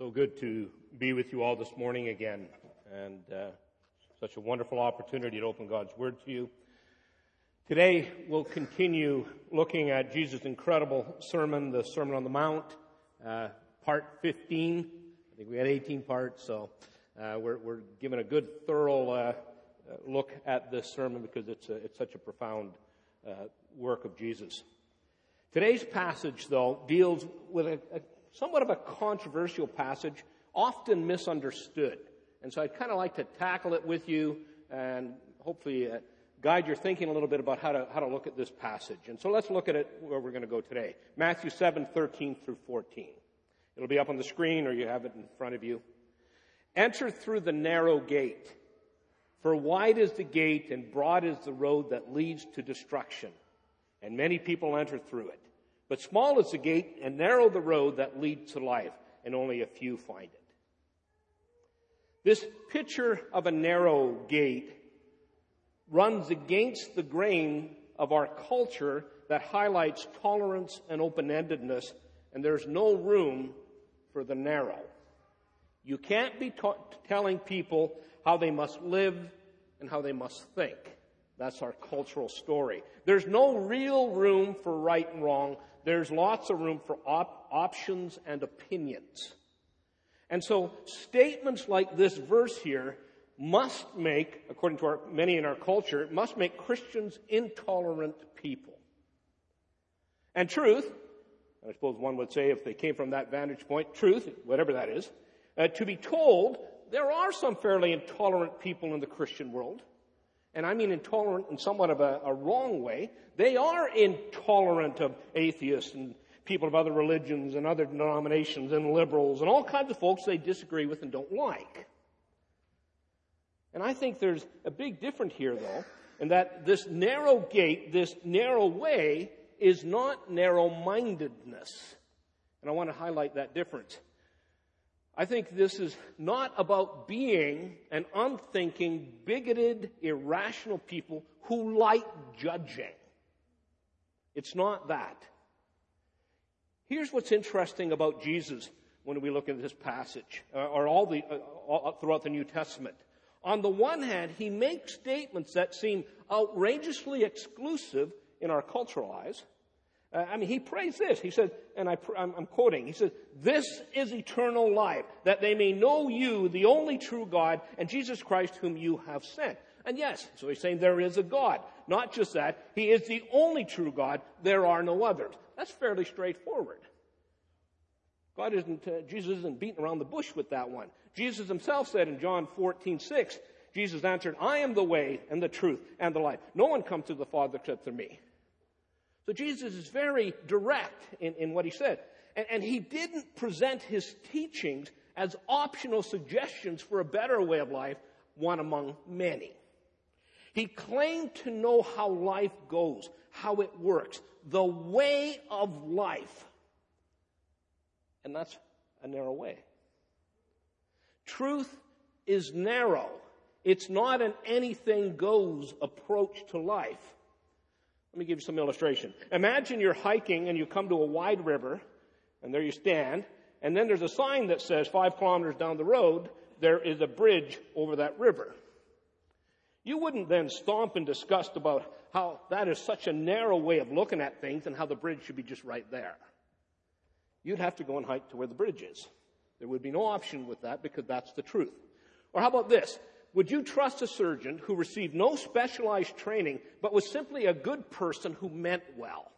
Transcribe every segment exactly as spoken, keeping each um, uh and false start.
So good to be with you all this morning again, and uh, such a wonderful opportunity to open God's Word to you. Today we'll continue looking at Jesus' incredible sermon, the Sermon on the Mount, uh, part fifteen. I think we had eighteen parts, so uh, we're, we're giving a good, thorough uh, look at this sermon because it's a, it's such a profound uh, work of Jesus. Today's passage, though, deals with a, a somewhat of a controversial passage, often misunderstood. And so I'd kind of like to tackle it with you and hopefully uh, guide your thinking a little bit about how to how to look at this passage. And so let's look at it where we're going to go today. Matthew seven, thirteen through fourteen. It'll be up on the screen or you have it in front of you. Enter through the narrow gate, for wide is the gate and broad is the road that leads to destruction, and many people enter through it. But small is the gate and narrow the road that leads to life, and only a few find it. This picture of a narrow gate runs against the grain of our culture that highlights tolerance and open-endedness, and there's no room for the narrow. You can't be ta- telling people how they must live and how they must think. That's our cultural story. There's no real room for right and wrong. There's lots of room for op- options and opinions. And so statements like this verse here must make, according to our, many in our culture, must make Christians intolerant people. And truth, I suppose one would say if they came from that vantage point, truth, whatever that is, uh, to be told, there are some fairly intolerant people in the Christian world. And I mean intolerant in somewhat of a, a wrong way. They are intolerant of atheists and people of other religions and other denominations and liberals and all kinds of folks they disagree with and don't like. And I think there's a big difference here, though, in that this narrow gate, this narrow way, is not narrow-mindedness. And I want to highlight that difference. I think this is not about being an unthinking, bigoted, irrational people who like judging. It's not that. Here's what's interesting about Jesus when we look at this passage, uh, or all the uh, all, throughout the New Testament. On the one hand, he makes statements that seem outrageously exclusive in our cultural eyes. Uh, I mean, he prays this. He says, and I, I'm, I'm quoting, he says, "This is eternal life, that they may know you, the only true God, and Jesus Christ whom you have sent." And yes, so he's saying there is a God. Not just that, he is the only true God. There are no others. That's fairly straightforward. God isn't, uh, Jesus isn't beating around the bush with that one. Jesus himself said in John fourteen six, Jesus answered, "I am the way and the truth and the life. No one comes to the Father except through me." So Jesus is very direct in, in what he said. And, and he didn't present his teachings as optional suggestions for a better way of life, one among many. He claimed to know how life goes, how it works, the way of life. And that's a narrow way. Truth is narrow. It's not an anything goes approach to life. Let me give you some illustration. Imagine you're hiking and you come to a wide river, and there you stand, and then there's a sign that says five kilometers down the road, there is a bridge over that river. You wouldn't then stomp in disgust about how that is such a narrow way of looking at things and how the bridge should be just right there. You'd have to go and hike to where the bridge is. There would be no option with that because that's the truth. Or how about this? Would you trust a surgeon who received no specialized training but was simply a good person who meant well?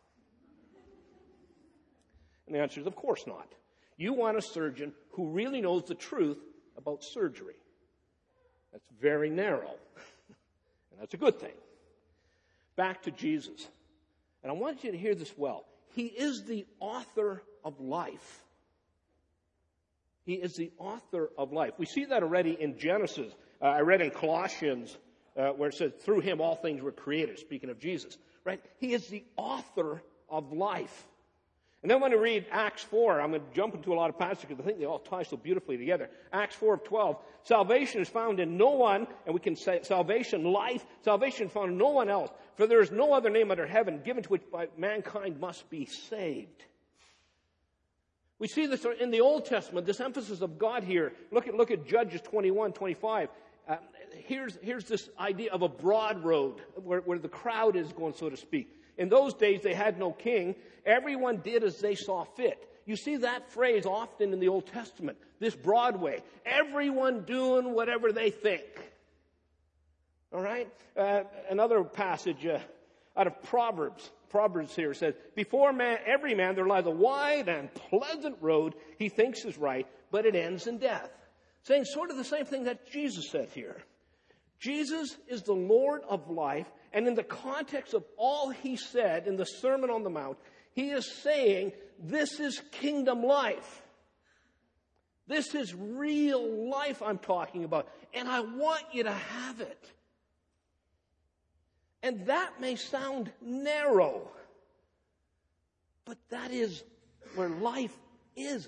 And the answer is, of course not. You want a surgeon who really knows the truth about surgery. That's very narrow. And that's a good thing. Back to Jesus. And I want you to hear this well. He is the author of life. He is the author of life. We see that already in Genesis. Uh, I read in Colossians uh, where it says, "Through him all things were created," speaking of Jesus. Right? He is the author of life. And then when I read Acts four, I'm going to jump into a lot of passages because I think they all tie so beautifully together. Acts four of twelve, salvation is found in no one, and we can say salvation, life, salvation is found in no one else. For there is no other name under heaven given to which mankind must be saved. We see this in the Old Testament, this emphasis of God here. Look at, look at Judges twenty-one, twenty-five. Uh, here's, here's this idea of a broad road where, where the crowd is going, so to speak. In those days, they had no king. Everyone did as they saw fit. You see that phrase often in the Old Testament, this broad way. Everyone doing whatever they think. All right? Uh, another passage uh, out of Proverbs. Proverbs here says, before man, every man there lies a wide and pleasant road he thinks is right, but it ends in death. Saying sort of the same thing that Jesus said here. Jesus is the Lord of life, and in the context of all he said in the Sermon on the Mount, he is saying this is kingdom life. This is real life I'm talking about, and I want you to have it. And that may sound narrow, but that is where life is.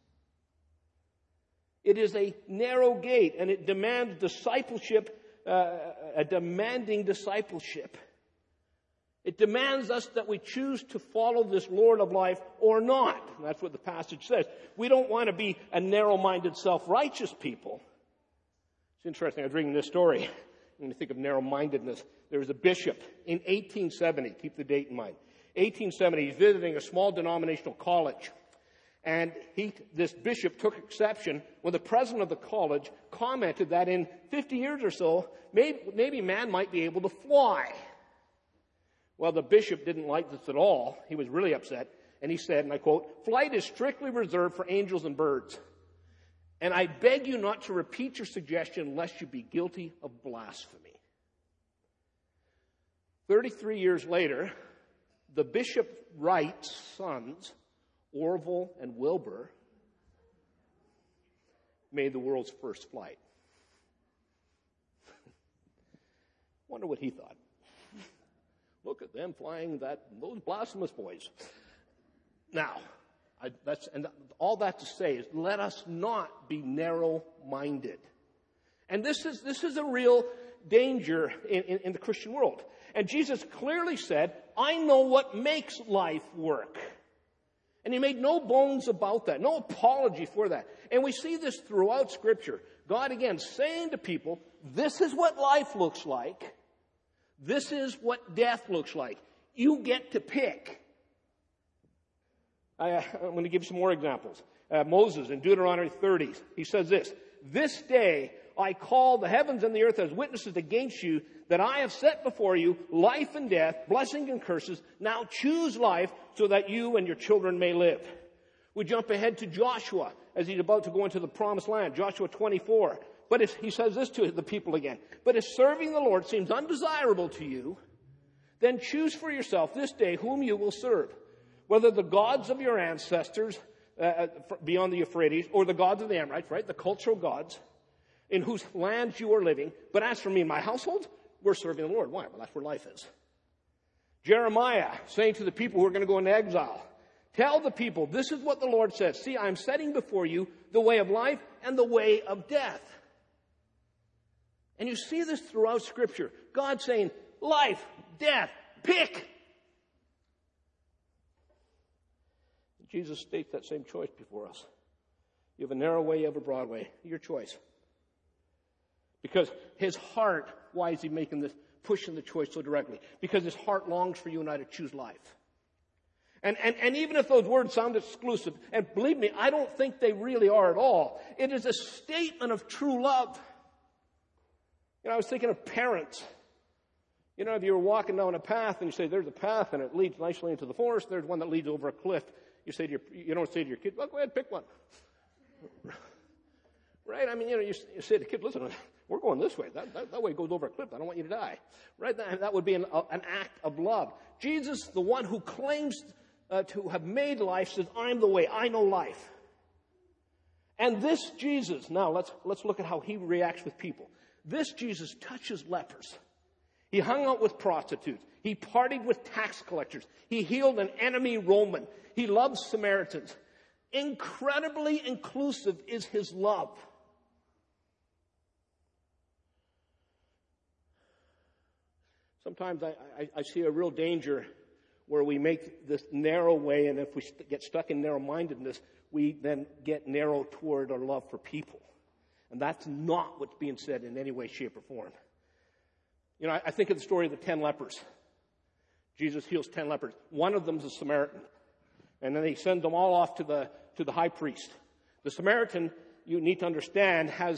It is a narrow gate, and it demands discipleship, uh, a demanding discipleship. It demands us that we choose to follow this Lord of life or not. And that's what the passage says. We don't want to be a narrow-minded, self-righteous people. It's interesting. I was reading this story. When you think of narrow-mindedness, there was a bishop in eighteen seventy. Keep the date in mind. eighteen seventy, he's visiting a small denominational college. And he, this bishop took exception when the president of the college commented that in fifty years or so, maybe, maybe man might be able to fly. Well, the bishop didn't like this at all. He was really upset. And he said, and I quote, "Flight is strictly reserved for angels and birds. And I beg you not to repeat your suggestion lest you be guilty of blasphemy." Thirty-three years later, the Bishop Wright's sons, Orville and Wilbur, made the world's first flight. Wonder what he thought. Look at them flying that those blasphemous boys. Now, I, that's, and all that to say is, let us not be narrow-minded. And this is this is a real danger in, in, in the Christian world. And Jesus clearly said, I know what makes life work. And he made no bones about that, no apology for that. And we see this throughout Scripture. God, again, saying to people, this is what life looks like. This is what death looks like. You get to pick. I, I'm going to give you some more examples. Uh, Moses in Deuteronomy thirty, he says this, "This day I call the heavens and the earth as witnesses against you that I have set before you life and death, blessing and curses. Now choose life so that you and your children may live." We jump ahead to Joshua as he's about to go into the promised land. Joshua twenty-four. But if, he says this to the people again, "But if serving the Lord seems undesirable to you, then choose for yourself this day whom you will serve, whether the gods of your ancestors uh, beyond the Euphrates or the gods of the Amorites," right, the cultural gods, "in whose lands you are living. But as for me and my household, we're serving the Lord." Why? Well, that's where life is. Jeremiah saying to the people who are going to go into exile, "Tell the people, this is what the Lord says. See, I'm setting before you the way of life and the way of death." And you see this throughout Scripture. God saying, life, death, pick. Jesus states that same choice before us. You have a narrow way, you have a broad way. Your choice. Because his heart, why is he making this, pushing the choice so directly? Because his heart longs for you and I to choose life. And, and, and even if those words sound exclusive, and believe me, I don't think they really are at all, it is a statement of true love. You know, I was thinking of parents. You know, if you were walking down a path and you say, there's a path and it leads nicely into the forest, there's one that leads over a cliff. You say to your, you don't say to your kid, well, go ahead, pick one. Right? I mean, you know, you, you say to the kid, listen, we're going this way. That, that, that way goes over a cliff. I don't want you to die. Right? That, that would be an, an act of love. Jesus, the one who claims uh, to have made life, says, I'm the way. I know life. And this Jesus, now let's, let's look at how he reacts with people. This Jesus touches lepers. He hung out with prostitutes. He partied with tax collectors. He healed an enemy Roman. He loved Samaritans. Incredibly inclusive is his love. Sometimes I, I, I see a real danger where we make this narrow way, and if we st- get stuck in narrow-mindedness, we then get narrow toward our love for people. And that's not what's being said in any way, shape, or form. You know, I, I think of the story of the ten lepers. Jesus heals ten lepers. One of them is a Samaritan. And then they send them all off to the, to the high priest. The Samaritan, you need to understand, has...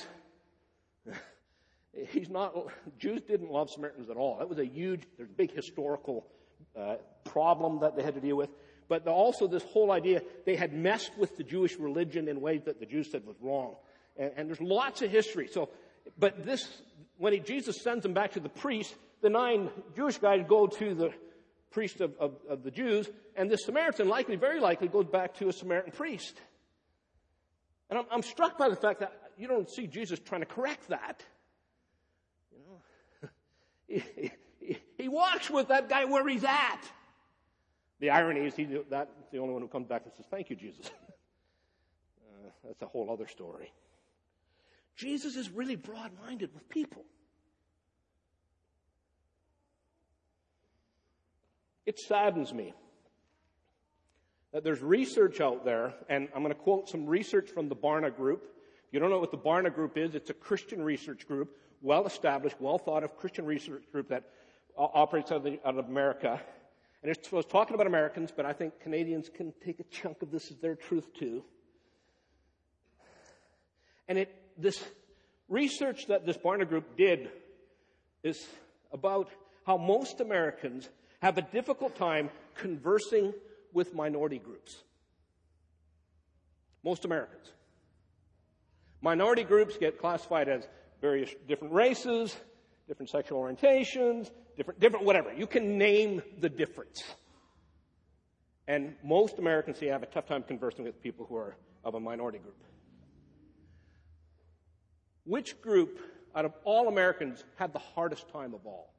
He's not... Jews didn't love Samaritans at all. That was a huge, there's a big historical uh, problem that they had to deal with. But also this whole idea, they had messed with the Jewish religion in ways that the Jews said was wrong. And, and there's lots of history. So, but this, when he, Jesus sends them back to the priest, the nine Jewish guys go to the priest of, of, of the Jews, and this Samaritan likely, very likely, goes back to a Samaritan priest. And I'm, I'm struck by the fact that you don't see Jesus trying to correct that. You know, he, he, he walks with that guy where he's at. The irony is he that's the only one who comes back and says, "Thank you, Jesus." uh, that's a whole other story. Jesus is really broad-minded with people. It saddens me that there's research out there, and I'm going to quote some research from the Barna Group. If you don't know what the Barna Group is, it's a Christian research group, well-established, well-thought-of Christian research group that uh, operates out of, the, out of America. And it's, it's talking about Americans, but I think Canadians can take a chunk of this as their truth too. And it, this research that this Barna Group did is about how most Americans have a difficult time conversing with minority groups. Most Americans. Minority groups get classified as various different races, different sexual orientations, different, different whatever. You can name the difference. And most Americans have a tough time conversing with people who are of a minority group. Which group out of all Americans had the hardest time of all?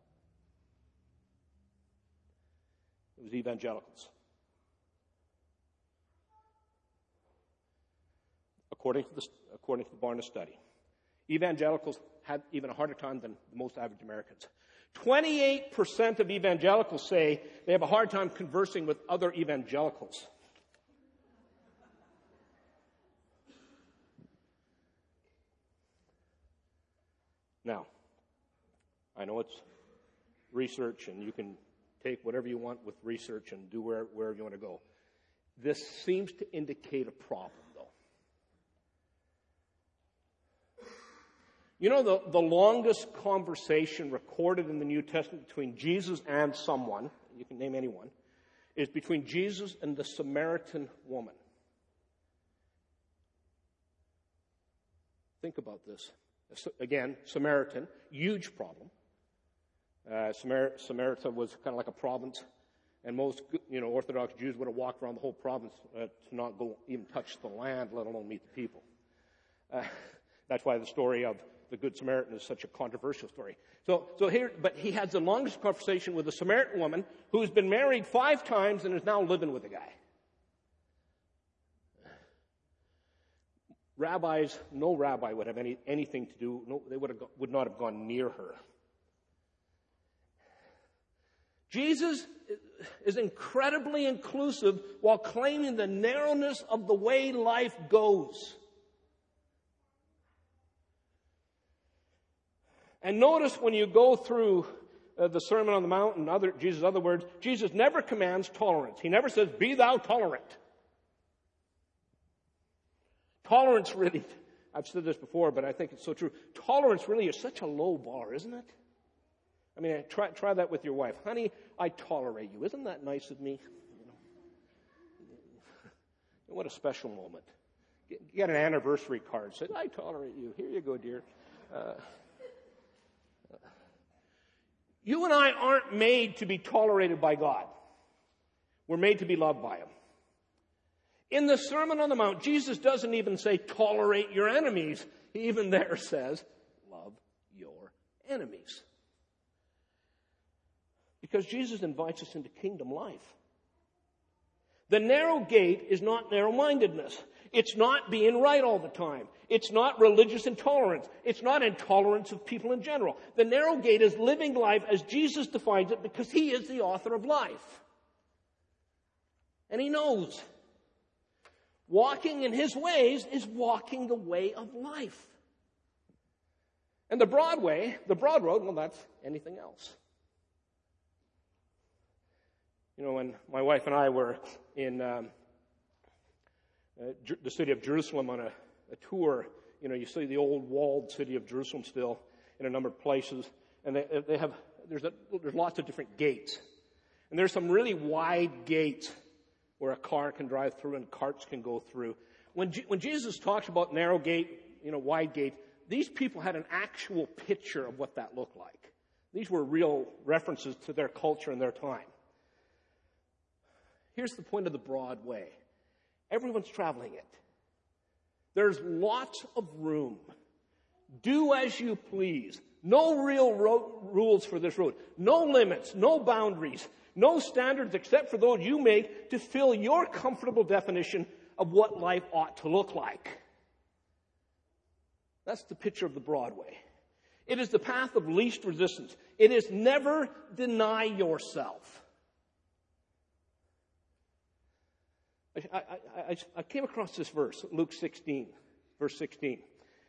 It was evangelicals. According to the, according to the Barna study. Evangelicals had even a harder time than most average Americans. twenty-eight percent of evangelicals say they have a hard time conversing with other evangelicals. Now, I know it's research, and you can take whatever you want with research and do where, wherever you want to go. This seems to indicate a problem, though. You know, the, the longest conversation recorded in the New Testament between Jesus and someone, you can name anyone, is between Jesus and the Samaritan woman. Think about this. Again, Samaritan, huge problem. Uh, Samar- Samaria was kind of like a province, and most, you know, Orthodox Jews would have walked around the whole province uh, to not go even touch the land, let alone meet the people. Uh, that's why the story of the Good Samaritan is such a controversial story. So, so here, but he has the longest conversation with a Samaritan woman who's been married five times and is now living with a guy. Rabbis, no rabbi would have any anything to do. No, they would have go, would not have gone near her. Jesus is incredibly inclusive while claiming the narrowness of the way life goes. And notice when you go through uh, the Sermon on the Mount and other Jesus' other words, Jesus never commands tolerance. He never says, "Be thou tolerant." Tolerance really, I've said this before, but I think it's so true. Tolerance really is such a low bar, isn't it? I mean, try try that with your wife. "Honey, I tolerate you. Isn't that nice of me?" You know? What a special moment. Get, get an anniversary card. Say, "I tolerate you. Here you go, dear." Uh, you and I aren't made to be tolerated by God. We're made to be loved by Him. In the Sermon on the Mount, Jesus doesn't even say, "Tolerate your enemies." He even there says, "Love your enemies." Because Jesus invites us into kingdom life. The narrow gate is not narrow-mindedness. It's not being right all the time. It's not religious intolerance. It's not intolerance of people in general. The narrow gate is living life as Jesus defines it because He is the author of life. And he knows. Walking in his ways is walking the way of life. And the broad way, the broad road, well, that's anything else. You know, when my wife and I were in um, uh, Jer- the city of Jerusalem on a, a tour, you know, you see the old walled city of Jerusalem still in a number of places, and they, they have there's a, there's lots of different gates, and there's some really wide gates where a car can drive through and carts can go through. When G- when Jesus talks about narrow gate, you know, wide gate, these people had an actual picture of what that looked like. These were real references to their culture and their time. Here's the point of the broad way. Everyone's traveling it. There's lots of room. Do as you please. No real ro- rules for this road. No limits, no boundaries, no standards except for those you make to fill your comfortable definition of what life ought to look like. That's the picture of the broad way. It is the path of least resistance. It is never deny yourself. I, I, I, I came across this verse, Luke sixteen, verse sixteen.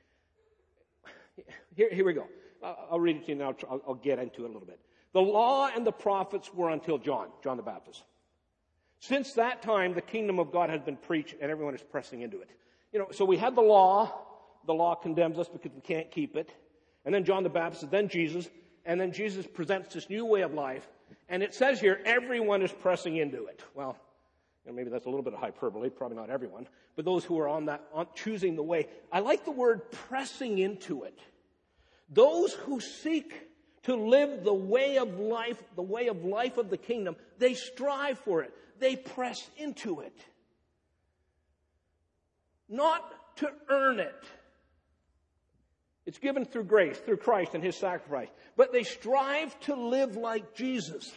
Here, here we go. I'll read it to you now. I'll, I'll get into it a little bit. The law and the prophets were until John, John the Baptist. Since that time, the kingdom of God has been preached, and everyone is pressing into it. You know, so we had the law. The law condemns us because we can't keep it. And then John the Baptist, then Jesus, and then Jesus presents this new way of life. And it says here, everyone is pressing into it. Well, you know, maybe that's a little bit of hyperbole, probably not everyone, but those who are on that, on choosing the way. I like the word pressing into it. Those who seek to live the way of life, the way of life of the kingdom, they strive for it. They press into it. Not to earn it. It's given through grace, through Christ and his sacrifice. But they strive to live like Jesus.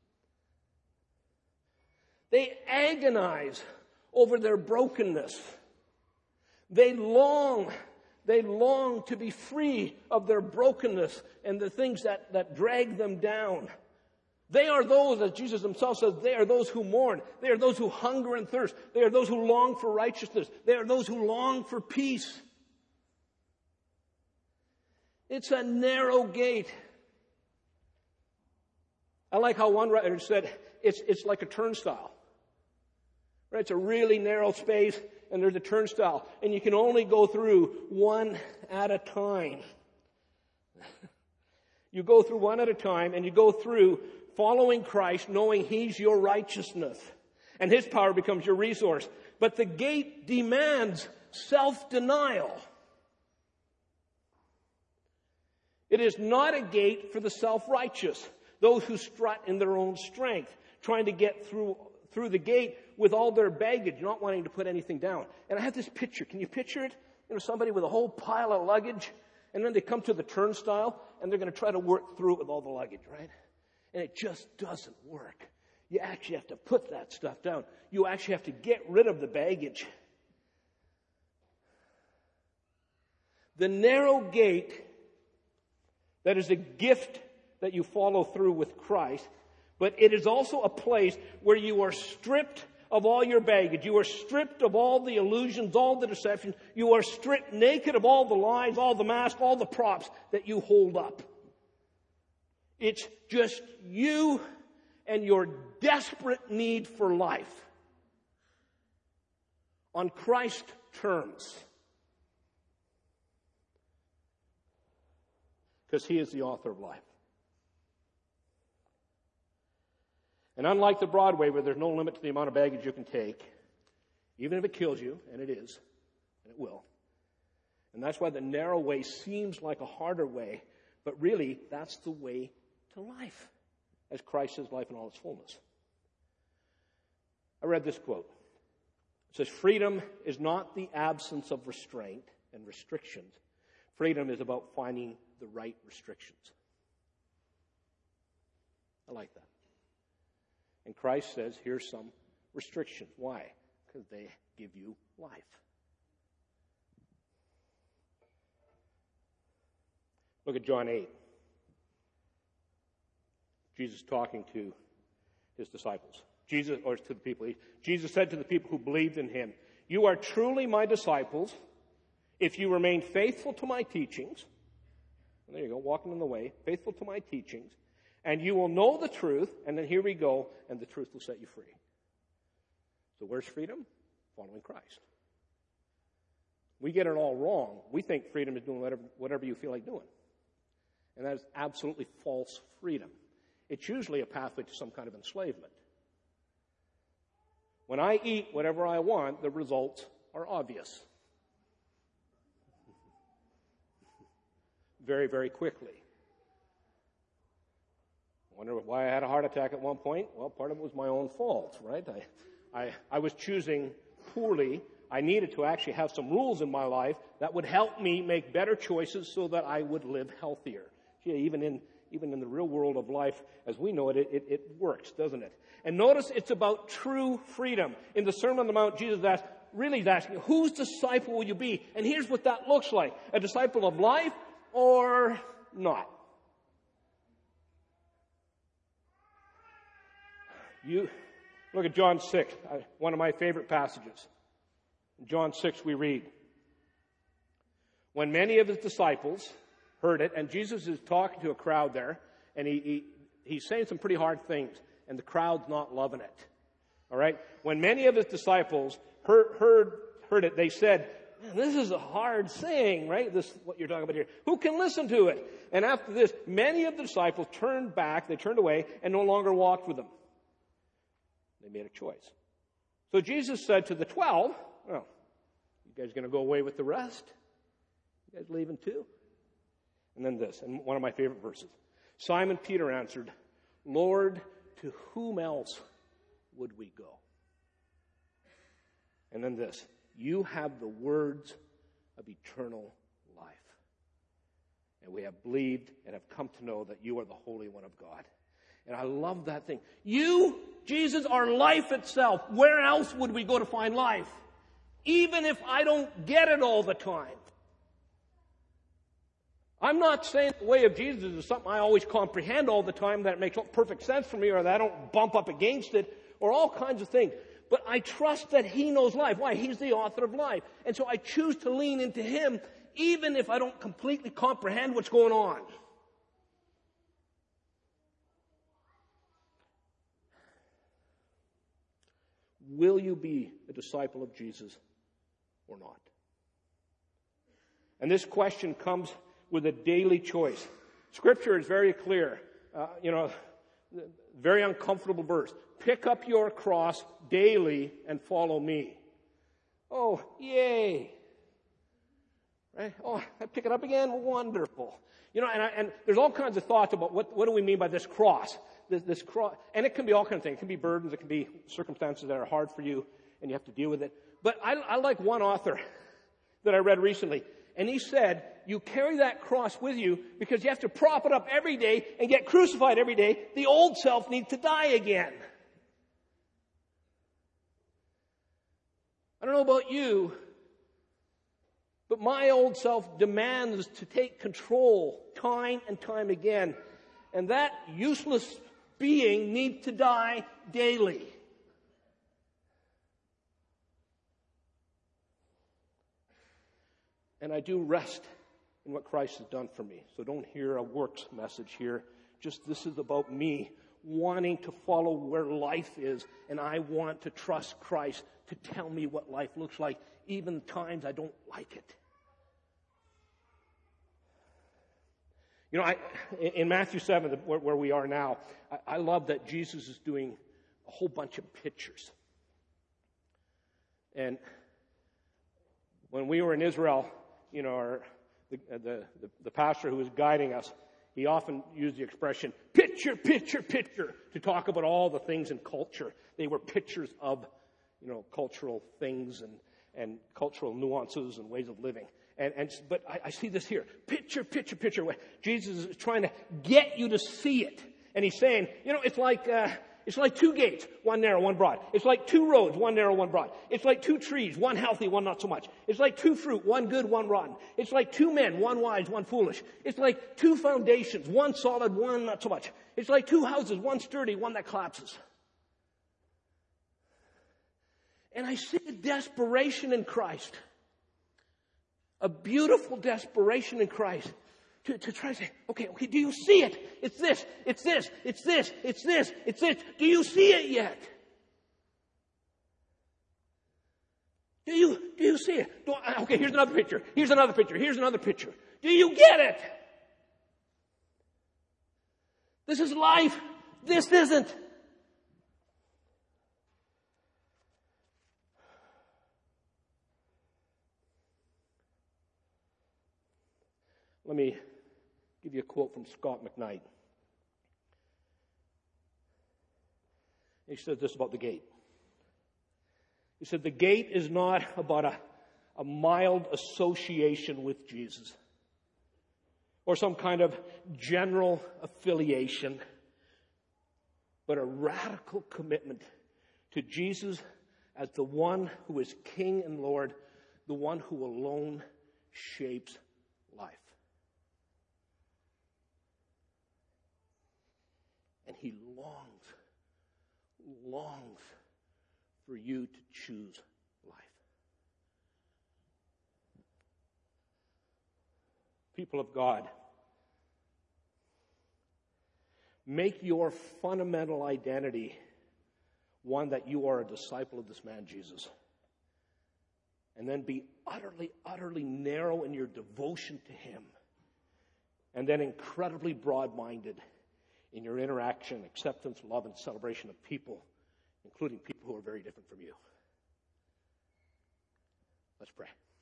They agonize over their brokenness. They long, they long to be free of their brokenness and the things that, that drag them down. They are those, as Jesus himself says, they are those who mourn. They are those who hunger and thirst. They are those who long for righteousness. They are those who long for peace. It's a narrow gate. I like how one writer said, it's, it's like a turnstile. Right? It's a really narrow space, and there's a turnstile. And you can only go through one at a time. You go through one at a time, and you go through following Christ, knowing he's your righteousness. And his power becomes your resource. But the gate demands self-denial. It is not a gate for the self-righteous, those who strut in their own strength, trying to get through through the gate with all their baggage, not wanting to put anything down. And I have this picture. Can you picture it? You know, somebody with a whole pile of luggage, and then they come to the turnstile, and they're going to try to work through it with all the luggage, right? And it just doesn't work. You actually have to put that stuff down. You actually have to get rid of the baggage. The narrow gate that is a gift that you follow through with Christ, but it is also a place where you are stripped of all your baggage. You are stripped of all the illusions, all the deceptions. You are stripped naked of all the lies, all the masks, all the props that you hold up. It's just you and your desperate need for life on Christ's terms. Because he is the author of life. And unlike the Broadway, where there's no limit to the amount of baggage you can take, even if it kills you, and it is, and it will. And that's why the narrow way seems like a harder way, but really, that's the way to life, as Christ is life in all its fullness. I read this quote. It says, freedom is not the absence of restraint and restrictions. Freedom is about finding the right restrictions. I like that. And Christ says, here's some restrictions. Why? Because they give you life. Look at John eight. Jesus talking to his disciples. Jesus, or to the people, Jesus said to the people who believed in him, "You are truly my disciples if you remain faithful to my teachings." And there you go, walking in the way, faithful to my teachings. "And you will know the truth," and then here we go, "and the truth will set you free." So where's freedom? Following Christ. We get it all wrong. We think freedom is doing whatever, whatever you feel like doing. And that is absolutely false freedom. It's usually a pathway to some kind of enslavement. When I eat whatever I want, the results are obvious. Very, very quickly. I wonder why I had a heart attack at one point. Well, part of it was my own fault, right? I, I, I was choosing poorly. I needed to actually have some rules in my life that would help me make better choices so that I would live healthier. Gee, even in even in the real world of life, as we know it, it, it, it works, doesn't it? And notice it's about true freedom. In the Sermon on the Mount, Jesus asked, really he's asking, whose disciple will you be? And here's what that looks like. A disciple of life or not? You look at John six, one of my favorite passages. In John six we read, when many of his disciples heard it, and Jesus is talking to a crowd there, and he, he he's saying some pretty hard things, and the crowd's not loving it. All right? When many of his disciples heard heard, heard it, they said, man, this is a hard saying, right? This what you're talking about here. Who can listen to it? And after this, many of the disciples turned back, they turned away, and no longer walked with them. They made a choice. So Jesus said to the twelve, well, you guys going to go away with the rest? You guys leaving too? And then this, and one of my favorite verses. Simon Peter answered, Lord, to whom else would we go? And then this, you have the words of eternal life. And we have believed and have come to know that you are the Holy One of God. And I love that thing. You, Jesus, are life itself. Where else would we go to find life? Even if I don't get it all the time. I'm not saying the way of Jesus is something I always comprehend all the time, that it makes perfect sense for me, or that I don't bump up against it, or all kinds of things. But I trust that He knows life. Why? He's the author of life. And so I choose to lean into Him, even if I don't completely comprehend what's going on. Will you be a disciple of Jesus or not? And this question comes with a daily choice. Scripture is very clear. Uh, you know, very uncomfortable verse. Pick up your cross daily and follow me. Oh, yay. Right? Oh, I pick it up again? Wonderful. You know, and, I, and there's all kinds of thoughts about what, what do we mean by this cross? This, this cross, and it can be all kinds of things. It can be burdens. It can be circumstances that are hard for you, and you have to deal with it. But I, I like one author that I read recently, and he said, you carry that cross with you because you have to prop it up every day and get crucified every day. The old self needs to die again. I don't know about you, but my old self demands to take control time and time again. And that useless being needs to die daily. And I do rest in what Christ has done for me. So don't hear a works message here. Just this is about me wanting to follow where life is. And I want to trust Christ to tell me what life looks like, even times I don't like it. You know, I, in Matthew seven, where, where we are now, I, I love that Jesus is doing a whole bunch of pictures. And when we were in Israel, you know, our, the, the, the, the pastor who was guiding us, he often used the expression, picture, picture, picture, to talk about all the things in culture. They were pictures of, you know, cultural things and, and cultural nuances and ways of living. And, and but I, I see this here. Picture, picture, picture. Jesus is trying to get you to see it. And he's saying, you know, it's like, uh, it's like two gates, one narrow, one broad. It's like two roads, one narrow, one broad. It's like two trees, one healthy, one not so much. It's like two fruit, one good, one rotten. It's like two men, one wise, one foolish. It's like two foundations, one solid, one not so much. It's like two houses, one sturdy, one that collapses. And I see a desperation in Christ. A beautiful desperation in Christ. To, to try to say, okay, okay, do you see it? It's this, it's this, it's this, it's this, it's this. Do you see it yet? Do you, do you see it? Do, okay, here's another picture. Here's another picture. Here's another picture. Do you get it? This is life. This isn't. Let me give you a quote from Scott McKnight. He said this about the gate. He said, the gate is not about a, a mild association with Jesus or some kind of general affiliation, but a radical commitment to Jesus as the one who is King and Lord, the one who alone shapes life. And he longs, longs for you to choose life. People of God, make your fundamental identity one that you are a disciple of this man, Jesus. And then be utterly, utterly narrow in your devotion to him. And then incredibly broad-minded in your interaction, acceptance, love, and celebration of people, including people who are very different from you. Let's pray.